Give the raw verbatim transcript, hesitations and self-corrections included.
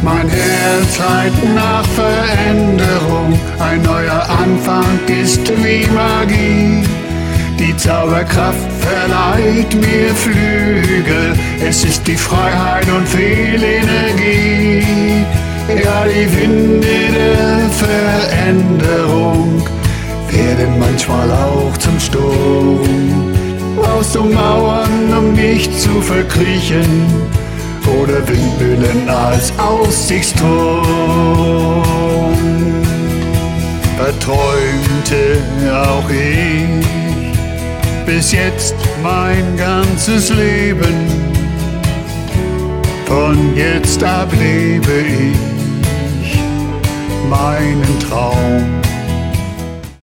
Mein Herz schreit nach Veränderung, ein neuer Anfang ist wie Magie. Die Zauberkraft verleiht mir Flügel, es ist die Freiheit und viel Energie. Ja, die Winde der Veränderung werden manchmal auch zum Sturm. Brauchst du Mauern, um nicht zu verkriechen, oder Windmühlen als Aussichtsturm? Verträumte auch ich bis jetzt mein ganzes Leben. Von jetzt ab lebe ich meinen Traum.